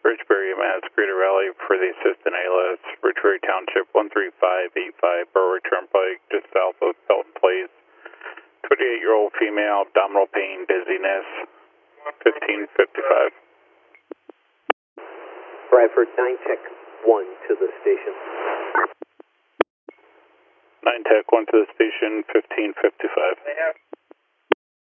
Bridgebury Masquerade Rally for the assistant ALS, Ridgeway Township 13585, Berwick Turnpike, just south of Felton Place. 28-year-old female, abdominal pain, dizziness, 1555. Bradford 9 Tech 1 to the station. 9 Tech 1 to the station, 1555.